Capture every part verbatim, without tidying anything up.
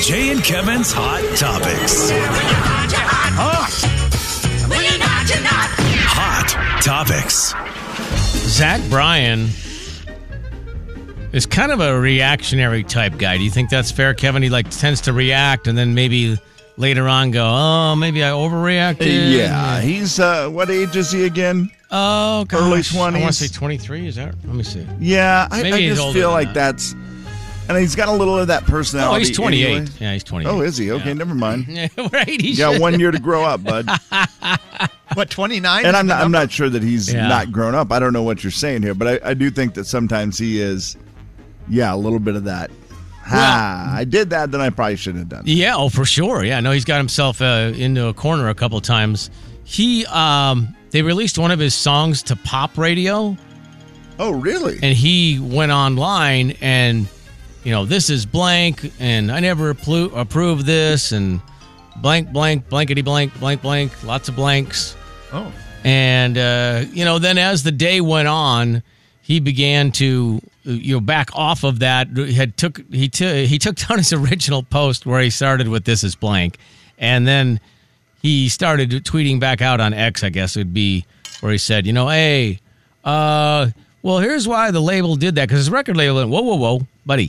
Jay and Kevin's Hot Topics. Hot Topics. Zach Bryan is kind of a reactionary type guy. Do you think that's fair, Kevin? He like tends to react and then maybe later on go, oh, maybe I overreacted. Yeah, he's, uh, what age is he again? Oh, gosh. Early twenties. I want to say twenty-three. Is that? Let me see. Yeah, I, Maybe I he's just older feel than like that. that's, and he's got a little of that personality. Oh, he's twenty-eight. anyway. Yeah, he's twenty-eight. Oh, is he? Okay, Yeah. never mind. Yeah, right. He You got should. one year to grow up, bud. What, twenty-nine? And I'm not, I'm not sure that he's Yeah. not grown up. I don't know what you're saying here, but I, I do think that sometimes he is, yeah, a little bit of that. Ha, I did that, then I probably shouldn't have done it. Yeah, oh, for sure. Yeah, no, he's got himself uh, into a corner a couple times. He, um, they released one of his songs to pop radio, Oh, really? and he went online and, you know, this is blank, and I never appro- approve this, and blank, blank, blankety blank, blank, blank, lots of blanks. Oh. And, uh, you know, then as the day went on, he began to, you know, back off of that. He had took he took he took down his original post where he started with "This is blank," and then he started tweeting back out on X. I guess it would be where he said, you know, hey, uh, well, here's why the label did that, because his record label went, whoa, whoa, whoa, buddy.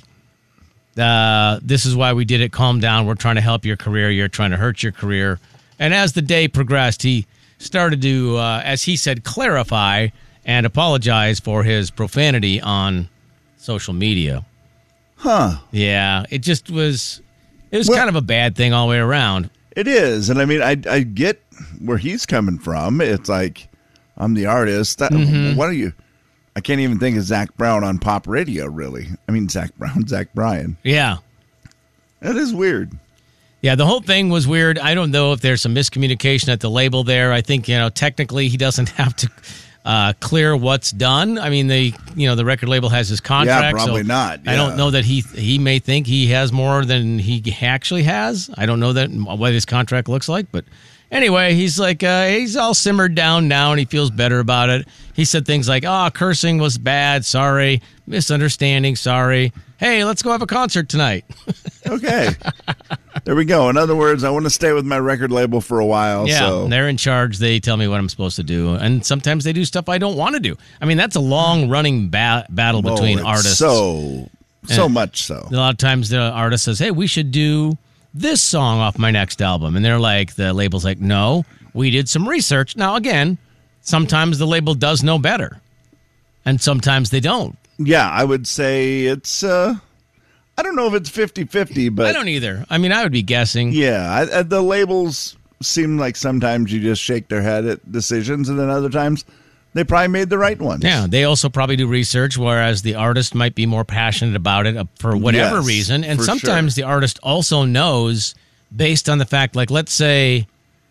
Uh, this is why we did it. Calm down. We're trying to help your career. You're trying to hurt your career. And as the day progressed, he started to, uh, as he said, clarify and apologize for his profanity on social media. Huh. Yeah, it just was, it was Well- kind of a bad thing all the way around. It is. And I mean, I, I get where he's coming from. It's like, I'm the artist. That, Mm-hmm. What are you? I can't even think of Zach Brown on pop radio, really. I mean, Zach Brown, Zach Bryan. Yeah. That is weird. Yeah, the whole thing was weird. I don't know if there's some miscommunication at the label there. I think, you know, technically he doesn't have to uh, clear what's done. I mean, they, you know, the record label has his contract. Yeah, probably so not. I Yeah. don't know that he he may think he has more than he actually has. I don't know that what his contract looks like, but anyway, he's like, uh, he's all simmered down now, and he feels better about it. He said things like, oh, cursing was bad, sorry. Misunderstanding, sorry. Hey, let's go have a concert tonight. Okay. There we go. In other words, I want to stay with my record label for a while. Yeah, So. they're in charge. They tell me what I'm supposed to do. And sometimes they do stuff I don't want to do. I mean, that's a long-running ba- battle Oh, between it's artists. So, so And much so. A lot of times the artist says, hey, we should do this song off my next album. And they're like, the label's like, no, we did some research. Now, again, sometimes the label does know better. And sometimes they don't. Yeah, I would say it's, uh, I don't know if it's fifty-fifty, but I don't either. I mean, I would be guessing. yeah, I, I, the labels seem like sometimes you just shake their head at decisions, and then other times they probably made the right ones. Yeah, they also probably do research, whereas the artist might be more passionate about it for whatever Yes, reason. And for sometimes sure. the artist also knows, based on the fact, like, let's say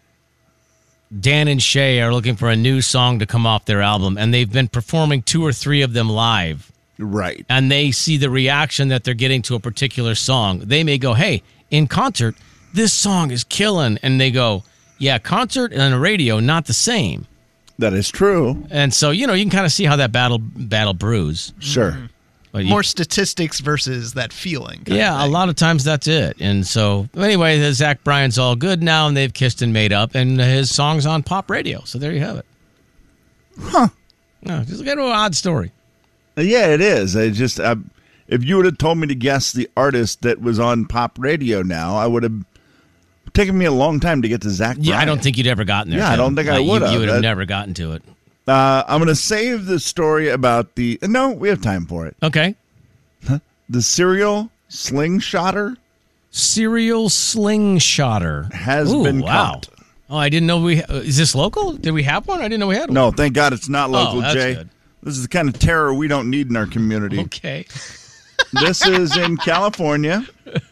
Dan and Shay are looking for a new song to come off their album, and they've been performing two or three of them live, Right. and they see the reaction that they're getting to a particular song. They may go, hey, in concert, this song is killing. And they go, yeah, concert and on radio, not the same. That is true. And so, you know, you can kind of see how that battle battle brews. Sure. But you- More statistics versus that feeling. kind yeah, of a thing. lot of times that's it. And so, anyway, the Zach Bryan's all good now, and they've kissed and made up, and his song's on pop radio. So there you have it. Huh. No, just kind of an odd story. Yeah, it is. I just, I, if you would have told me to guess the artist that was on pop radio now, I would have taken me a long time to get to Zach Bryan. Yeah, I don't think you'd ever gotten there. Yeah, I Tim. don't think I Like, you- would've. You would have That- never gotten to it. Uh, I'm going to save the story about the. No, we have time for it. Okay. The serial slingshotter Serial slingshotter has Ooh, been wow. caught. Oh, I didn't know we. Uh, is this local? Did we have one? I didn't know we had one. No, thank God it's not local, Oh, that's Jay. good. This is the kind of terror we don't need in our community. Okay. This is in California.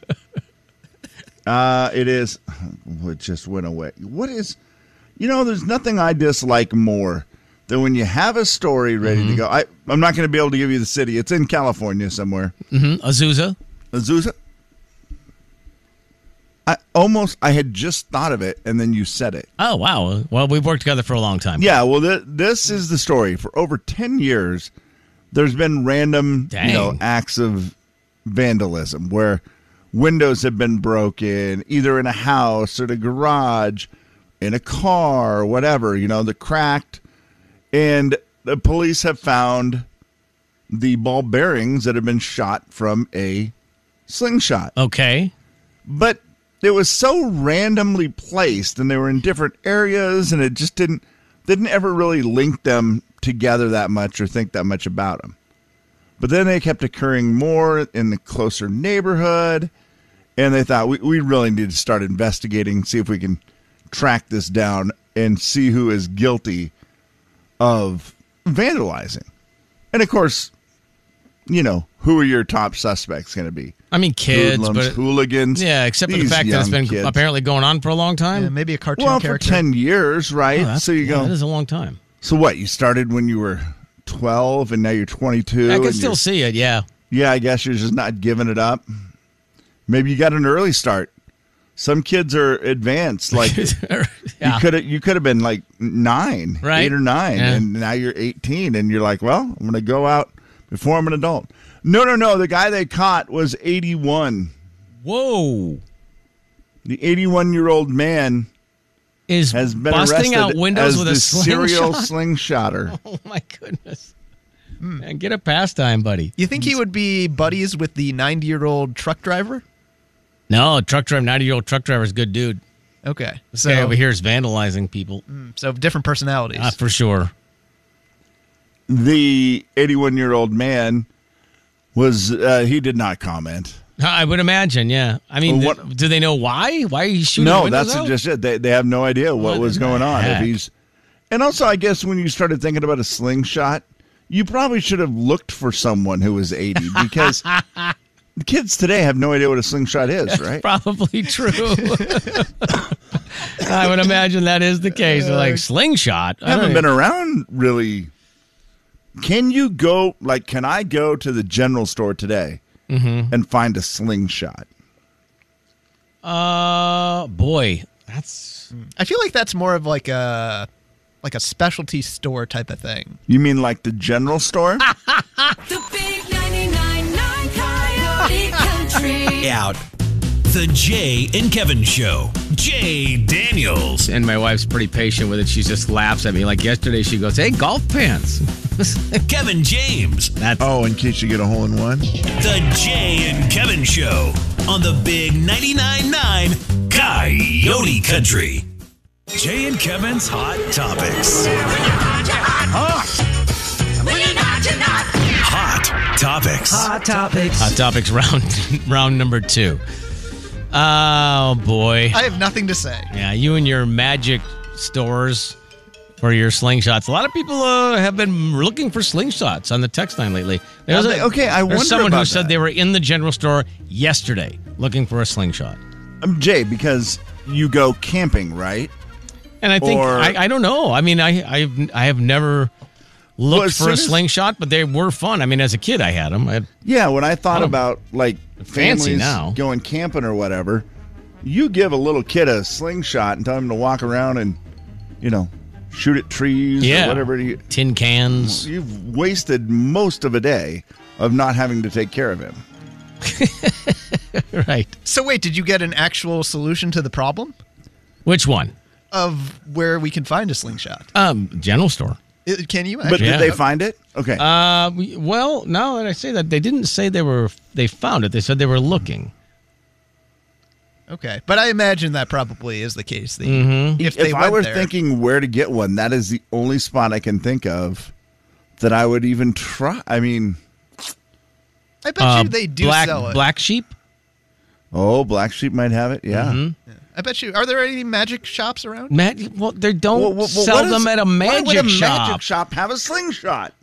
Uh, it is. It just went away. What is? You know, there's nothing I dislike more than when you have a story ready Mm-hmm. to go. I, I'm not going to be able to give you the city. It's in California somewhere. Mm-hmm. Azusa. Azusa. I almost. I had just thought of it, and then you said it. Oh, wow. Well, we've worked together for a long time. Yeah. Well, th- this is the story. For over ten years, there's been random, Dang. you know, acts of vandalism where windows have been broken, either in a house or the garage, in a car, or whatever, you know, the cracked. And the police have found the ball bearings that have been shot from a slingshot. Okay. But it was so randomly placed, and they were in different areas, and it just didn't didn't ever really link them together that much or think that much about them. But then they kept occurring more in the closer neighborhood, and they thought, we, we really need to start investigating, see if we can track this down and see who is guilty of vandalizing. And, of course, you know, who are your top suspects going to be? I mean, kids, Hoodlums, but hooligans. Yeah, except for the these fact that it's young been kids. apparently going on for a long time. Yeah, maybe a cartoon Well, character. for ten years, right? Oh, that's- so you yeah, go, that is a long time. so what, you started when you were twelve and now you're twenty-two? I can and still you're- see it. Yeah. Yeah, I guess you're just not giving it up. Maybe you got an early start. Some kids are advanced. Like yeah. you could have, you could have been like nine, Right. eight or nine, Yeah. and now you're eighteen, and you're like, well, I'm going to go out before I'm an adult. No, no, no. The guy they caught was eighty-one. Whoa. The eighty-one-year-old man Is has been busting arrested out windows as with the a serial slingshot. slingshotter. Oh my goodness. Man, get a pastime, buddy. You think he would be buddies with the ninety-year-old truck driver? No, truck driver, ninety-year-old truck driver is a good dude. Okay. This So, guy over here is vandalizing people. so different personalities. Uh, for sure. The eighty-one-year-old man was, uh, he did not comment. I would imagine, yeah. I mean, Well, th- what- do they know why? Why he's shooting No, windows that's out? just it. They, they have no idea what, What was in the going on. If heck? he's, and also, I guess when you started thinking about a slingshot, you probably should have looked for someone who was eighty because the kids today have no idea what a slingshot is, right? Probably true. I would imagine that is the case. They're like, slingshot? I haven't been around really. Can you go, like, can I go to the general store today Mm-hmm. and find a slingshot? Uh, boy, that's... I feel like that's more of like a like a specialty store type of thing. You mean like the general store? The big ninety-nine point nine Coyote Country. Out. The Jay and Kevin Show. Jay Daniels. And my wife's pretty patient with it. She just laughs at me. Like yesterday, she goes, hey, golf pants. Kevin James. That's Oh, in case you get a hole in one? The Jay and Kevin Show on the big ninety-nine point nine Coyote Country. Jay and Kevin's Hot Topics. Hot Topics. Hot Topics. Hot Topics round, round number two. Oh, boy. I have nothing to say. Yeah, you and your magic stores for your slingshots. A lot of people uh, have been looking for slingshots on the text line lately. There's they- okay, I there's wonder someone who about said that. they were in the general store yesterday looking for a slingshot. Um, Jay, because you go camping, right? And I think Or- I, I don't know. I mean, I I've I have never looked Well, as for soon a as- slingshot, but they were fun. I mean, as a kid, I had them. I had, Yeah, when I thought Oh, about like fancy families now. going camping or whatever, you give a little kid a slingshot and tell him to walk around and, you know, shoot at trees yeah, or whatever. You, tin cans. you've wasted most of a day of not having to take care of him. Right. So wait, did you get an actual solution to the problem Which one? of where we can find a slingshot? Um, general store. I- Can you? But Actually? Yeah. did they find it? Okay. Uh, we- well, now that I say that, they didn't say they were they found it. They said they were looking. Okay, but I imagine that probably is the case. The, Mm-hmm. If if they I went were there. thinking where to get one, that is the only spot I can think of that I would even try. I mean, I bet Uh, you they do black sell it. black sheep. oh, Black Sheep might have it. Yeah. Mm-hmm. I bet you. Are there any magic shops around? Mag- well, they don't Well, well, well, sell what is- them at a why magic would a shop. magic shop have a slingshot?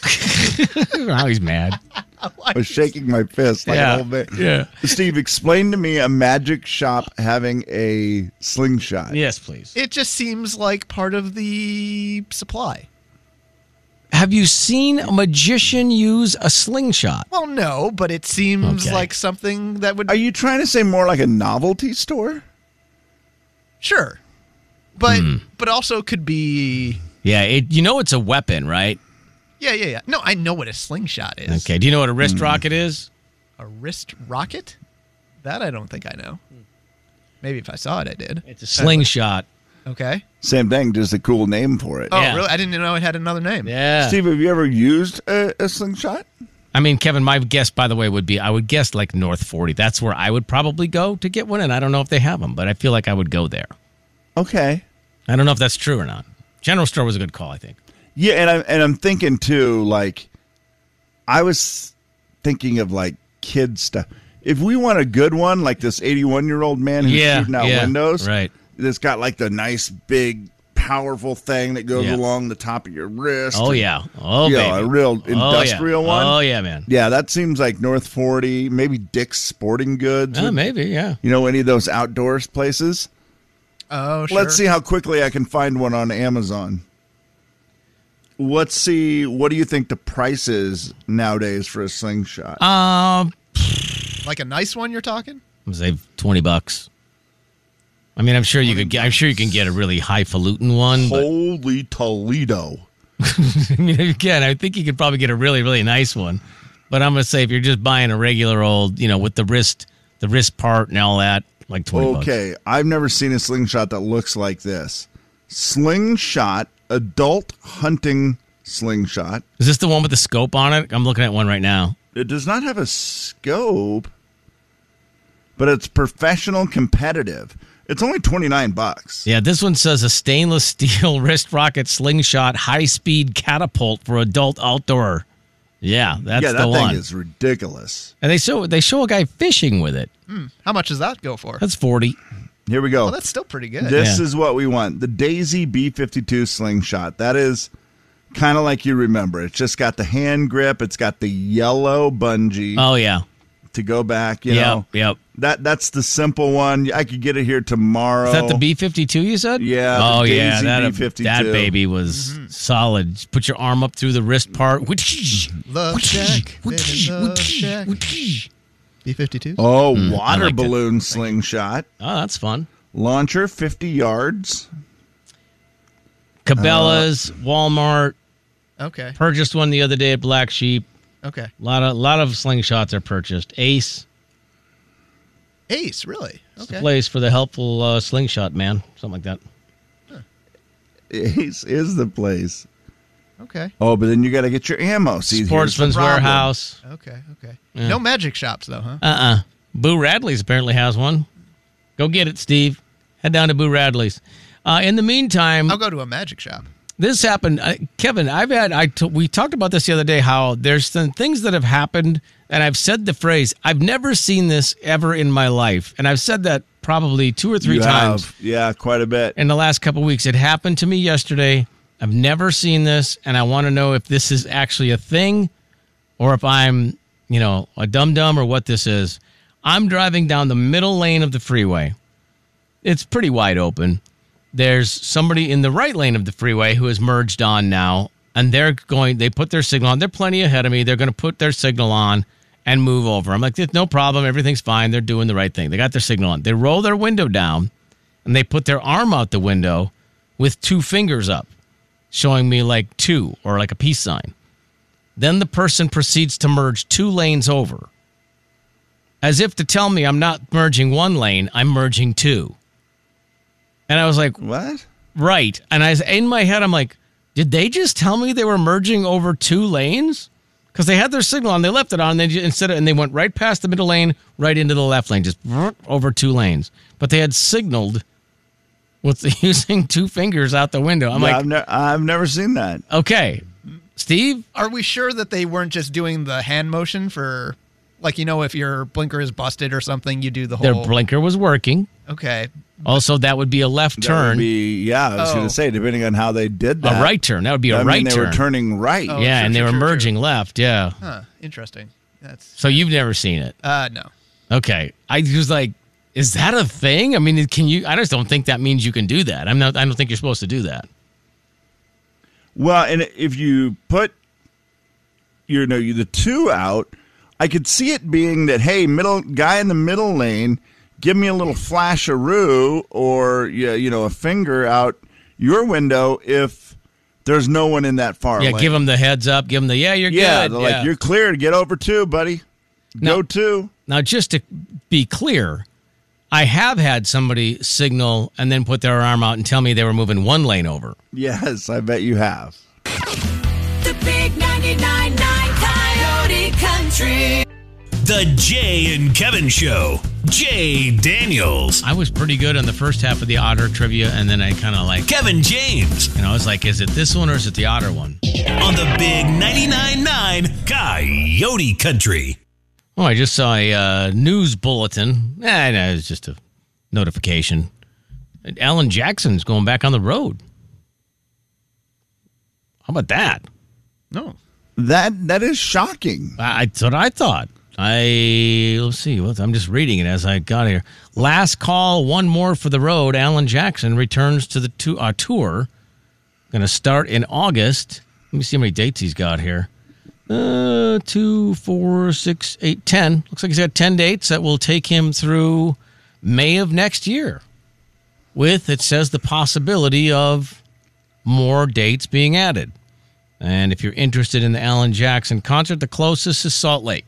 Now he's mad. I was shaking my fist like Yeah, an old man. yeah. Steve, explain to me a magic shop having a slingshot. Yes, please. It just seems like part of the supply. Have you seen a magician use a slingshot? Well, no, but it seems Okay. like something that would. Are you trying to say more like a novelty store? Sure, but Hmm. but also could be. Yeah, it, you know it's a weapon, right? Yeah, yeah, yeah. No, I know what a slingshot is. Okay. Do you know what a wrist rocket is? A wrist rocket? That I don't think I know. Maybe if I saw it, I did. It's a slingshot. Okay. Same thing, just a cool name for it. Oh, Yeah. really? I didn't know it had another name. Yeah. Steve, have you ever used a, a slingshot? I mean, Kevin, my guess, by the way, would be I would guess like North forty. That's where I would probably go to get one, and I don't know if they have them, but I feel like I would go there. Okay. I don't know if that's true or not. General store was a good call, I think. Yeah, and I'm and I'm thinking too, like, I was thinking of like kid stuff. If we want a good one, like this eighty-one-year-old man who's Yeah, shooting out yeah, windows, right. That's got like the nice big powerful thing that goes Yeah. along the top of your wrist. Oh, and, yeah. Oh, you baby. know, a real Oh, industrial yeah. one. Oh, yeah, man. Yeah, that seems like North forty, maybe Dick's Sporting Goods. Oh, would- maybe, yeah. You know, any of those outdoors places. Oh, sure. Let's see how quickly I can find one on Amazon. Let's see. What do you think the price is nowadays for a slingshot? Um, Like a nice one you're talking? I'm gonna say twenty bucks. I mean, I'm sure you could get. I'm sure you can get a really highfalutin one. But Holy Toledo! I mean, again, I think you could probably get a really, really nice one. But I'm gonna say if you're just buying a regular old, you know, with the wrist, the wrist part and all that, like twenty bucks. Okay, I've never seen a slingshot that looks like this. Slingshot, adult hunting slingshot. Is this the one with the scope on it? I'm looking at one right now. It does not have a scope, but it's professional competitive. It's only twenty-nine bucks. Yeah, this one says a stainless steel wrist rocket slingshot high speed catapult for adult outdoor. Yeah, that's yeah, that the thing one. is ridiculous. And they show they show a guy fishing with it. How much does that go for? That's forty. Here we go. Well, that's still pretty good. This Yeah. is what we want. The Daisy B fifty-two slingshot. That is kind of like you remember. It's just got the hand grip. It's got the yellow bungee Oh yeah. to go back. You Yep, know, yep. that that's the simple one. I could get it here tomorrow. Is that the B fifty-two you said? Yeah, the Oh yeah, Daisy that B fifty-two. that baby was solid. Just put your arm up through the wrist part. Love Shack. baby, Love Shack. B fifty-two? Oh, I water liked it. balloon slingshot. Oh, that's fun. Launcher fifty yards. Cabela's, Uh, Walmart. Okay. Purchased one the other day at Black Sheep. Okay. A lot of lot of slingshots are purchased. Ace, Ace, really? it's the Okay. place for the helpful uh, slingshot man, something like that. Ace is the place. Okay. Oh, but then you got to get your ammo. See, here's the Sportsman's problem. Warehouse. Okay. Okay. Yeah. No magic shops, though, huh? Uh uh Boo Radley's apparently has one. Go get it, Steve. Head down to Boo Radley's. Uh, in the meantime, I'll go to a magic shop. this happened, uh, Kevin. I've had I t- we talked about this the other day. How there's some things that have happened, and I've said the phrase, "I've never seen this ever in my life," and I've said that probably two or three You times have. Yeah, quite a bit. in the last couple of weeks. It happened to me yesterday. I've never seen this, and I want to know if this is actually a thing, or if I'm, you know, a dum dum, or what this is. I'm driving down the middle lane of the freeway. It's pretty wide open. There's somebody in the right lane of the freeway who has merged on now, and they're going, they put their signal on. They're plenty ahead of me. They're going to put their signal on and move over. I'm like, no problem. Everything's fine. They're doing the right thing. They got their signal on. They roll their window down, and they put their arm out the window with two fingers up, showing me like two or like a peace sign. Then the person proceeds to merge two lanes over, as if to tell me I'm not merging one lane, I'm merging two. And I was like, What? right. And I was in my head, I'm like, did they just tell me they were merging over two lanes? Because they had their signal on, they left it on, and they instead of, and they went right past the middle lane, right into the left lane, just over two lanes. But they had signaled with using two fingers out the window. I'm Yeah, like, I've, ne- I've never seen that. okay, Steve. Are we sure that they weren't just doing the hand motion for, like, you know, if your blinker is busted or something, you do the Their whole. blinker was working. Okay. Also, that would be a left That would turn, be, yeah, I was Oh. going to say, depending on how they did that. a right turn. That would be a I mean, right they turn. were turning right. Oh. yeah, sure, and they sure, were sure, merging left. Yeah. Huh. Interesting. That's. So you've never seen it. Uh, no. Okay. I was like, is that a thing? I mean, can you? I just don't think that means you can do that. I'm not. I don't think you're supposed to do that. Well, and if you put, you know, you the two out, I could see it being that, hey, middle guy in the middle lane, give me a little flasheroo or yeah, you know, a finger out your window if there's no one in that far Yeah. lane. Give them the heads up. Give them the yeah. You're yeah, good. they're like, you're clear to get over two, buddy. No. Go two. Now, just to be clear, I have had somebody signal and then put their arm out and tell me they were moving one lane over. Yes, I bet you have. The big ninety-nine point nine Coyote Country. The Jay and Kevin Show. Jay Daniels. I was pretty good on the first half of the Otter trivia, and then I kind of like, Kevin James. you know, I was like, is it this one or is it the Otter one? On the big ninety-nine point nine Coyote Country. Oh, I just saw a uh, news bulletin. Eh, no, it's just a notification. Alan Jackson's going back on the road. How about that? No. That that is shocking. I, that's what I thought. I let's see. What I'm just reading it as I got here. Last call, one more for the road. Alan Jackson returns to the to, uh, tour. Going to start in August. Let me see how many dates he's got here. Uh, two, four, six, eight, ten. Looks like he's got ten dates that will take him through May of next year. With, it says, the possibility of more dates being added. And if you're interested in the Alan Jackson concert, the closest is Salt Lake.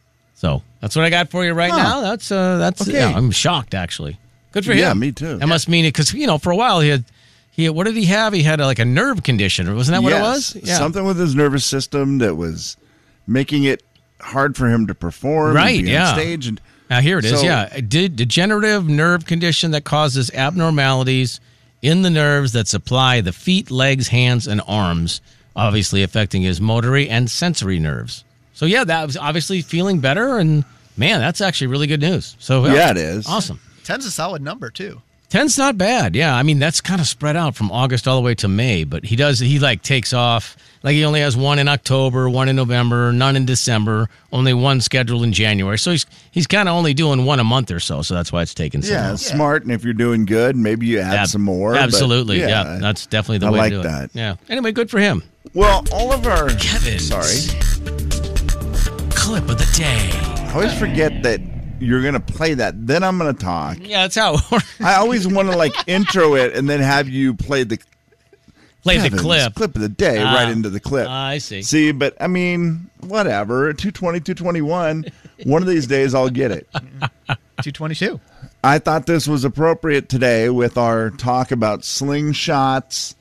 So that's what I got for you right Huh. now. That's uh, that's. Okay. Yeah, I'm shocked actually. Good for him. Yeah, me too. That must mean it because you know for a while he had he had, what did he have? He had a, like a nerve condition, wasn't that what Yes, it was? something with his nervous system that was making it hard for him to perform. Right, and be yeah. On stage and Now here it is. So- Yeah, a de- degenerative nerve condition that causes abnormalities in the nerves that supply the feet, legs, hands, and arms, obviously affecting his motory and sensory nerves. So yeah, that was obviously feeling better, and man, that's actually really good news. So Yeah, it is. awesome. Ten's a solid number, too. Ten's not bad. Yeah, I mean that's kind of spread out from August all the way to May, but he does he like takes off. Like he only has one in October, one in November, none in December, only one scheduled in January. So he's he's kind of only doing one a month or so. So that's why it's taking so yeah, long. smart. And if you're doing good, maybe you add Ab- some more. but Absolutely. yeah, Yeah, that's definitely the I way like to do that. it. Yeah. Anyway, good for him. Well, all of our Kevin's sorry, clip of the day. I always forget that you're gonna play that. Then I'm gonna talk. Yeah, that's how it works. I always want to like intro it and then have you play the Play the Kevin's clip. clip of the day Ah. right into the clip. Ah, I see. See, but I mean, whatever. two twenty, two twenty-one One of these days I'll get it. two twenty-two. I thought this was appropriate today with our talk about slingshots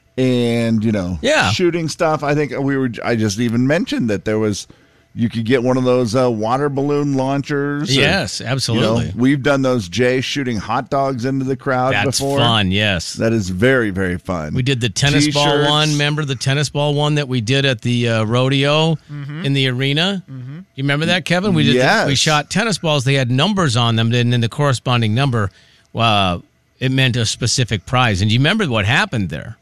and, you know, Yeah. shooting stuff. I think we were, I just even mentioned that there was, you could get one of those uh, water balloon launchers. or, Yes, you know, absolutely. we've done those, Jay, shooting hot dogs into the crowd That's before. fun. Yes. That is very, very fun. We did the tennis ball T-shirts. one. Remember the tennis ball one that we did at the uh, rodeo Mm-hmm. in the arena? Mm-hmm. You remember that, Kevin? We did. Yes. We shot tennis balls. They had numbers on them, and then the corresponding number, uh, it meant a specific prize. And do you remember what happened there?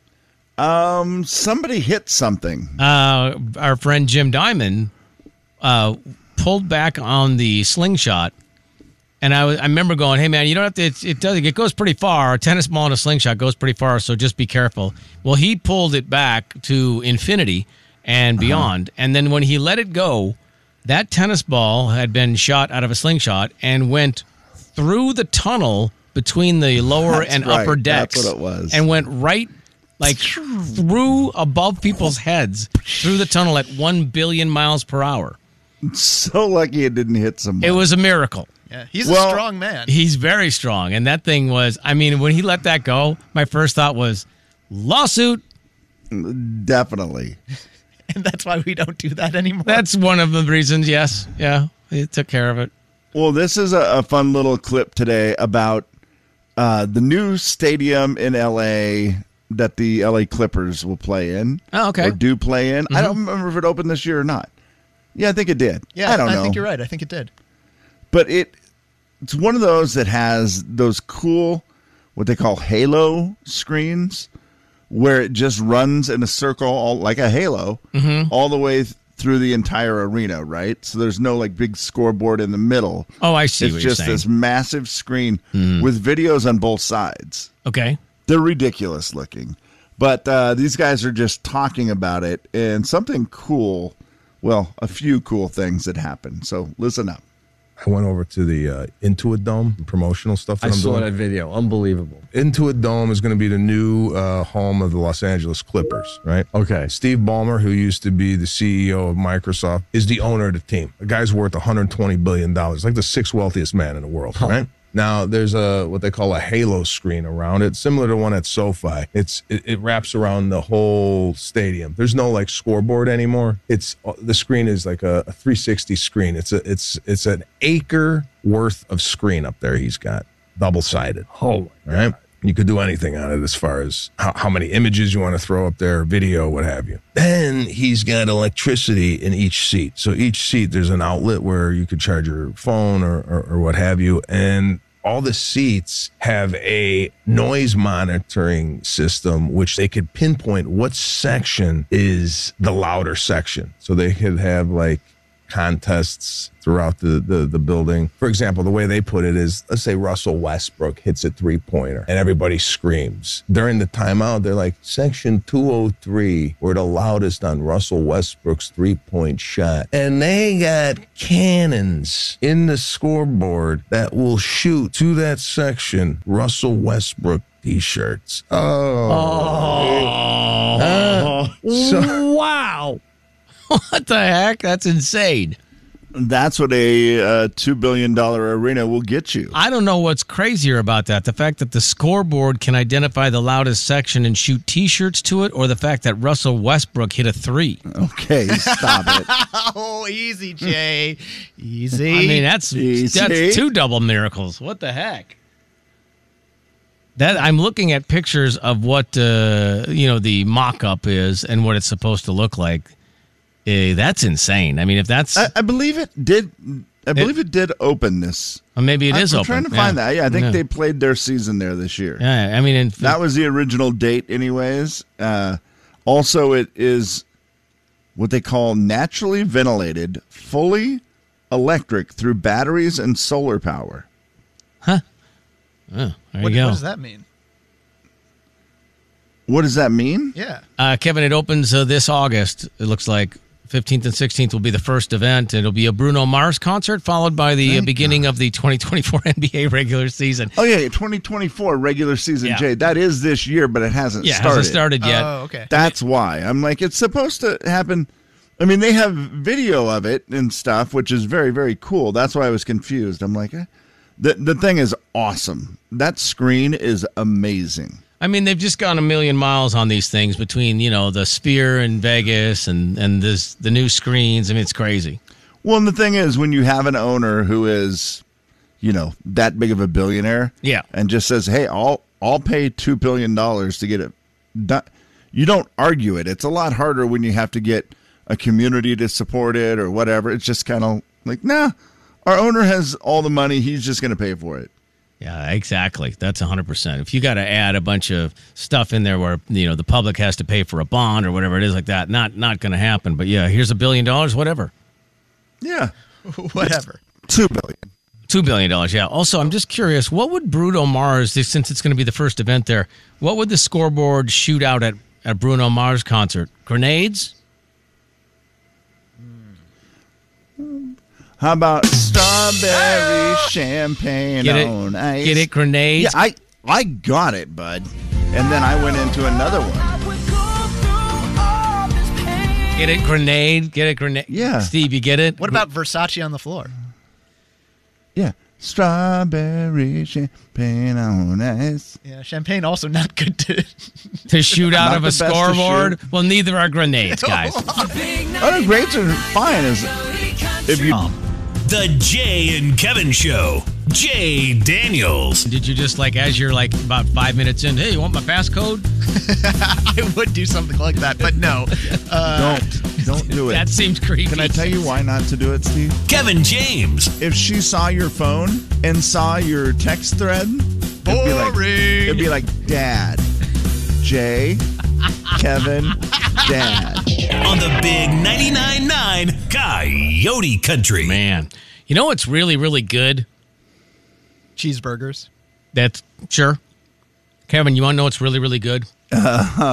Um, somebody hit something. Uh, our friend Jim Diamond uh, pulled back on the slingshot. And I, was, I remember going, hey, man, you don't have to, it, it does, it goes pretty far. A tennis ball and a slingshot goes pretty far, so just be careful. Well, he pulled it back to infinity and beyond. Uh-huh. And then when he let it go, that tennis ball had been shot out of a slingshot and went through the tunnel between the lower That's and right. upper decks. That's what it was. And went right, like, through above people's heads, through the tunnel at one billion miles per hour. So lucky it didn't hit somebody. It was a miracle. Yeah, he's Well, a strong man. He's very strong. And that thing was, I mean, when he let that go, my first thought was, lawsuit. Definitely. And that's why we don't do that anymore. That's one of the reasons, yes. Yeah, he took care of it. Well, this is a, a fun little clip today about uh, the new stadium in L A that the L A Clippers will play in. Oh, okay. Or do play in. I don't remember if it opened this year or not. Yeah, I think it did. yeah, I don't know. think you're right. I think it did. But it it's one of those that has those cool, what they call halo screens, where it just runs in a circle, all, like a halo, Mm-hmm. all the way th- through the entire arena, right? So there's no like big scoreboard in the middle. Oh, I see It's what just you're saying. this massive screen with videos on both sides. Okay. They're ridiculous looking. But uh, these guys are just talking about it and something cool, well, a few cool things that happened. So listen up. I went over to the uh, Intuit Dome, the promotional stuff that I I'm saw doing. that video. Unbelievable. Intuit Dome is going to be the new uh, home of the Los Angeles Clippers, right? Okay. Steve Ballmer, who used to be the C E O of Microsoft, is the owner of the team. The guy's worth one hundred twenty billion dollars, like the sixth wealthiest man in the world, right? Now, there's a what they call a halo screen around it, similar to one at SoFi. It's it, it wraps around the whole stadium. There's no like scoreboard anymore. It's the screen is like a, a three sixty screen. It's a it's it's an acre worth of screen up there. He's got double sided. Oh, my right. You could do anything on it as far as how, how many images you want to throw up there, video, what have you. Then he's got electricity in each seat. So each seat, there's an outlet where you could charge your phone or, or, or what have you. And all the seats have a noise monitoring system, which they could pinpoint what section is the louder section. So they could have like contests throughout the, the, the building. For example, the way they put it is, let's say Russell Westbrook hits a three-pointer and everybody screams. During the timeout, they're like, section two oh three, we're the loudest on Russell Westbrook's three-point shot. And they got cannons in the scoreboard that will shoot to that section Russell Westbrook T-shirts. Oh. Oh. Uh, so- wow. What the heck? That's insane. That's what a uh, two billion dollars arena will get you. I don't know what's crazier about that. The fact that the scoreboard can identify the loudest section and shoot T-shirts to it, or the fact that Russell Westbrook hit a three. Okay, stop it. Oh, easy, Jay. Easy. I mean, that's Easy. that's two double miracles. What the heck? That I'm looking at pictures of what uh, you know the mock-up is and what it's supposed to look like. Uh, that's insane. I mean, if that's I, I believe it did. I believe it, it did open this. Or maybe it I'm, is I'm open. trying to Yeah. find that. Yeah, I think Yeah. they played their season there this year. Yeah, I mean, in, That was the original date, anyways. Uh, also, it is what they call naturally ventilated, fully electric through batteries and solar power. huh? Oh, there What, you go. what does that mean? What does that mean? Yeah. Uh, Kevin, it opens uh, this August. It looks like fifteenth and sixteenth will be the first event. It'll be a Bruno Mars concert, followed by the uh, Thank beginning God. of the twenty twenty-four N B A regular season. Oh yeah, twenty twenty-four regular season, Yeah. Jay. That is this year, but it hasn't Yeah, it started. hasn't started yet. Oh, okay. That's why. I'm like, it's supposed to happen. I mean, they have video of it and stuff, which is very, very cool. That's why I was confused. I'm like, eh. the the thing is awesome. That screen is amazing. I mean, they've just gone a million miles on these things between, you know, the Sphere in Vegas and, and this the new screens. I mean, it's crazy. Well, and the thing is, when you have an owner who is, you know, that big of a billionaire, Yeah. and just says, "Hey, I'll I'll pay two billion dollars to get it done," you don't argue it. It's a lot harder when you have to get a community to support it or whatever. It's just kind of like, nah, our owner has all the money. He's just going to pay for it. Yeah, exactly. That's one hundred percent. If you got to add a bunch of stuff in there where, you know, the public has to pay for a bond or whatever it is like that, not not going to happen. But yeah, here's a billion dollars, whatever. Yeah, Whatever. two billion. Two billion dollars, yeah. Also, I'm just curious, what would Bruno Mars, since it's going to be the first event there, what would the scoreboard shoot out at a Bruno Mars concert? Grenades? How about strawberry champagne Get it? on ice? Get it? Grenades? Yeah, I I got it, bud. And then I went into another one. Get it? Grenade? Get it? Grenade? Yeah. Steve, you get it? What about Versace on the floor? Yeah, strawberry champagne on ice. Yeah, champagne also not good to. To shoot out Not of the a best to scoreboard? shoot. Well, neither are grenades, guys. Oh, no, grades are fine. Is if you The Jay and Kevin Show. Jay Daniels. Did you just like, as you're like about five minutes in, hey, you want my passcode? I would do something like that, but no. Uh, don't don't do it. That seems creepy. Can I tell you why not to do it, Steve? Kevin James. If she saw your phone and saw your text thread, it'd be like, Boring. it'd be like Dad, Jay, Kevin, Dad. On the big ninety-nine point nine Coyote Country. Man, you know what's really, really good? cheeseburgers. That's sure. Kevin, you want to know what's really, really good?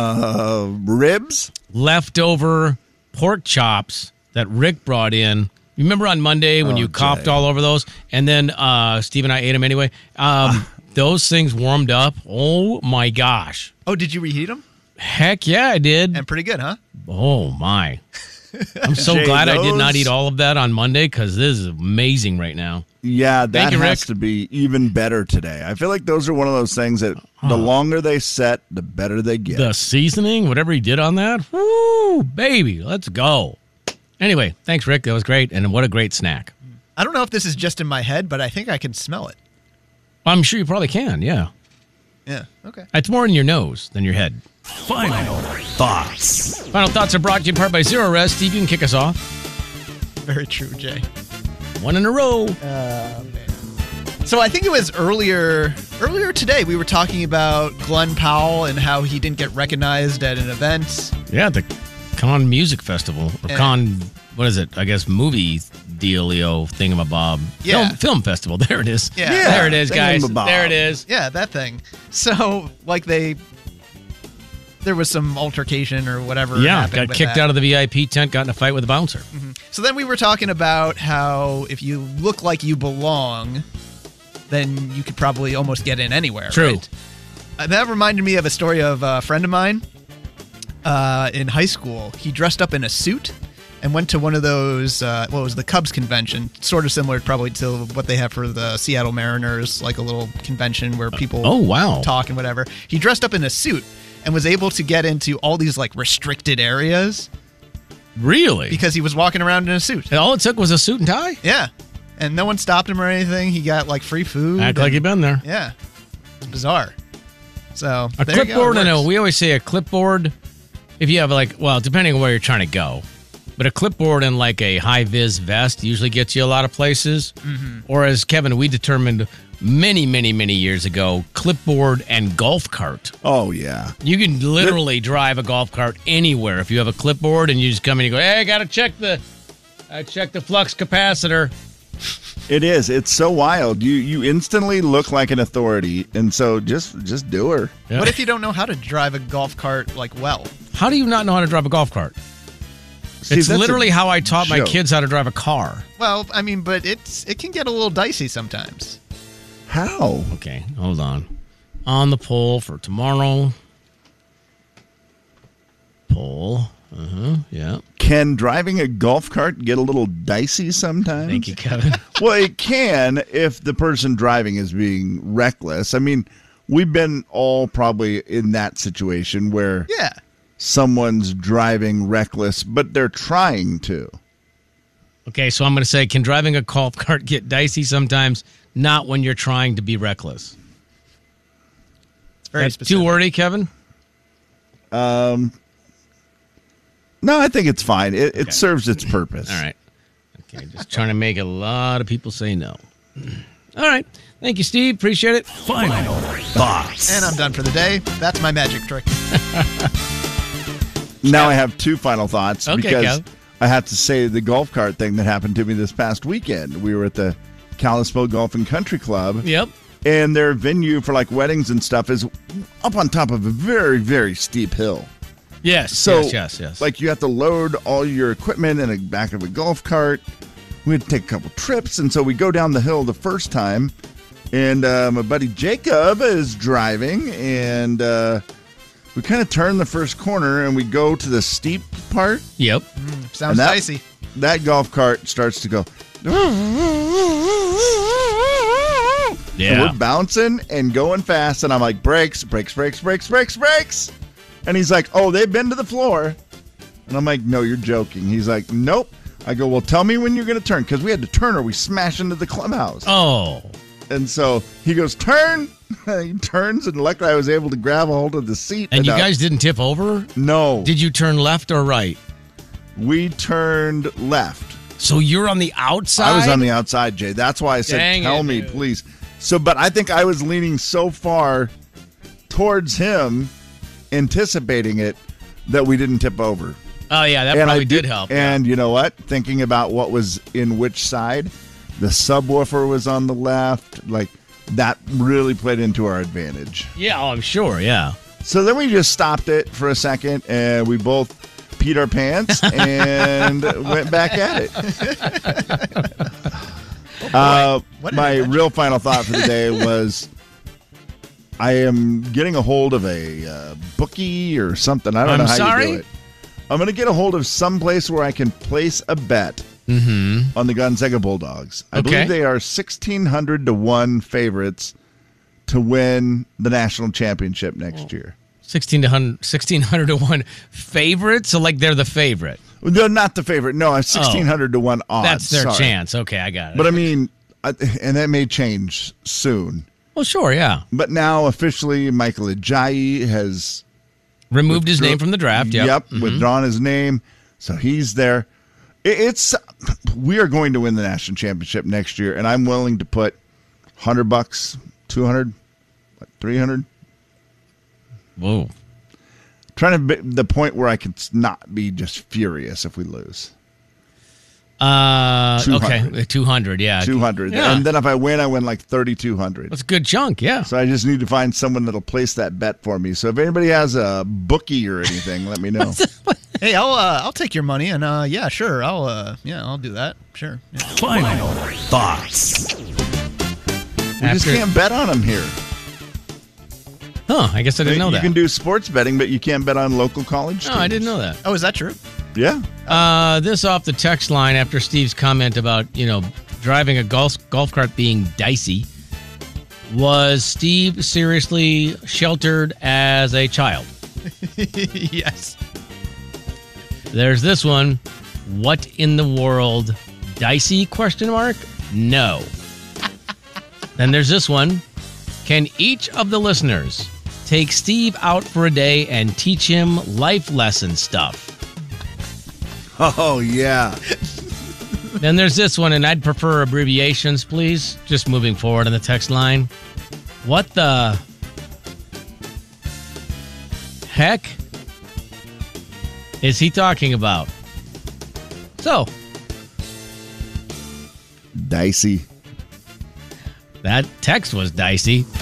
Uh, ribs? Leftover pork chops that Rick brought in You remember on Monday when Oh, you coughed Jay. all over those, and then uh, Steve and I ate them anyway. Um, those things warmed up. Oh my gosh! Oh, did you reheat them? Heck yeah, I did. And pretty good, huh? Oh my! I'm so Jay, glad I did not those- eat all of that on Monday because this is amazing right now. Yeah, that you, has Rick. to be even better today. I feel like those are one of those things that the longer they set, the better they get. The seasoning, whatever he did on that, woo, baby, let's go. Anyway, thanks, Rick. That was great, and what a great snack. I don't know if this is just in my head, but I think I can smell it. I'm sure you probably can. Yeah, Yeah. Okay. it's more in your nose than your head. Final thoughts. Final thoughts are brought to you in part by Zero Res. Steve, you can kick us off. Very true, Jay. One in a row. So I think it was earlier earlier today we were talking about Glenn Powell and how he didn't get recognized at an event. Yeah, the Con Music Festival or Yeah. Con, what is it? I guess movie dealio thingamabob. Yeah. Film, film festival. There it is. Yeah. Yeah, There it is, guys. thingamabob. There it is. Yeah, that thing. So like they there was some altercation or whatever. Yeah, happened got with kicked that. out of the V I P tent, got in a fight with a bouncer. So then we were talking about how if you look like you belong, then you could probably almost get in anywhere. True. Right? Uh, that reminded me of a story of a friend of mine uh, in high school. He dressed up in a suit and went to one of those, uh, what was the Cubs convention, sort of similar probably to what they have for the Seattle Mariners, like a little convention where people Oh, wow. talk and whatever. He dressed up in a suit and was able to get into all these like restricted areas Really? because he was walking around in a suit. And all it took was a suit and tie? Yeah. And no one stopped him or anything. He got like free food. Act like and- you've been there. Yeah. It's bizarre. So A there you go, it clipboard, I know. works. We always say a clipboard, if you have like, well, depending on where you're trying to go, but a clipboard and like a high vis vest usually gets you a lot of places. Mm-hmm. Or as Kevin, we determined many, many, many years ago, clipboard and golf cart. Oh, yeah. You can literally drive a golf cart anywhere if you have a clipboard and you just come in and you go, hey, I got to check the, I check the flux capacitor. It is. It's so wild. You you instantly look like an authority, and so just just do her. Yeah. What if you don't know how to drive a golf cart like well? How do you not know how to drive a golf cart? See, It's that's a literally how I taught my joke. kids how to drive a car. Well, I mean, but it's it can get a little dicey sometimes. How? Okay, hold on. On the poll for tomorrow. Poll. Uh-huh, yeah. Can driving a golf cart get a little dicey sometimes? Thank you, Kevin. Well, it can if the person driving is being reckless. I mean, we've been all probably in that situation where Yeah. someone's driving reckless, but they're trying to. Okay, so I'm going to say, can driving a golf cart get dicey sometimes? Not when you're trying to be reckless. It's very That's specific. too wordy, Kevin? No, I think it's fine. It, Okay. it serves its purpose. All right. Okay, just trying to make a lot of people say no. All right. Thank you, Steve. Appreciate it. Final thoughts. And I'm done for the day. That's my magic trick. Now I have two final thoughts Okay, because Kev. I have to say the golf cart thing that happened to me this past weekend. We were at the Kalispell Golf and Country Club. Yep. And their venue for like weddings and stuff is up on top of a very, very steep hill. Yes, So, yes, yes, yes. like, you have to load all your equipment in the back of a golf cart. We had to take a couple trips, and so we go down the hill the first time, and uh, my buddy Jacob is driving, and uh, we kind of turn the first corner, and we go to the steep part. Yep. Sounds And that- dicey. That golf cart starts to go. Yeah. And we're bouncing and going fast, and I'm like, brakes, brakes, brakes, brakes, brakes, brakes. And he's like, oh, they've been to the floor. And I'm like, no, you're joking. He's like, nope. I go, well, tell me when you're going to turn, because we had to turn or we smash into the clubhouse. Oh. And so he goes, turn. He turns, and luckily I was able to grab a hold of the seat. And you uh, guys didn't tip over? No. Did you turn left or right? We turned left. So you're on the outside? I was on the outside, Jay. That's why I said, Dang tell it, me, dude. please. So, but I think I was leaning so far towards him, anticipating it, that we didn't tip over. Oh, yeah, that And probably I did, help. yeah. And you know what? Thinking about what was in which side, the subwoofer was on the left. Like, that really played into our advantage. Yeah, oh, I'm sure, yeah. So then we just stopped it for a second, and we both peed our pants and went back at it. uh, What an my adventure. real final thought for the day was I am getting a hold of a uh, bookie or something. I don't I'm know how sorry? you do it. I'm going to get a hold of some place where I can place a bet on the Gonzaga Bulldogs. I Okay. believe they are sixteen hundred to one favorites to win the national championship next year. sixteen hundred to one favorite? So, like, they're the favorite. They're not the favorite. No, I'm sixteen hundred to one odds. That's their Sorry. chance. Okay, I got it. But I mean, I, and that may change soon. well, sure, yeah. But now officially, Michael Ajayi has Removed his withdraw- name from the draft. Yep. Yep, Mhm. withdrawn his name, so he's there. It, it's we are going to win the national championship next year, and I'm willing to put hundred bucks, two hundred, three hundred. Whoa. Trying to be the point where I can not be just furious if we lose. Uh, two okay, hundred. two hundred, yeah. Two hundred, Yeah. and then if I win, I win like thirty two hundred. That's a good chunk, yeah. So I just need to find someone that'll place that bet for me. So if anybody has a bookie or anything, let me know. Hey, I'll uh, I'll take your money and uh, yeah, sure, I'll uh, yeah, I'll do that. Sure. Yeah. Final thoughts. We just After- can't bet on them here. Huh, I guess I didn't know you that. can do sports betting, but you can't bet on local college No, I teams. didn't know that. Oh, is that true? Yeah. Uh, this off the text line after Steve's comment about, you know, driving a golf golf cart being dicey. Was Steve seriously sheltered as a child? Yes. There's this one. What in the world? Dicey? Question mark? No. Then there's this one. Can each of the listeners take Steve out for a day and teach him life lesson stuff? Oh, yeah. Then there's this one, and I'd prefer abbreviations, please. Just moving forward on the text line. What the heck is he talking about? So, Dicey. that text was dicey.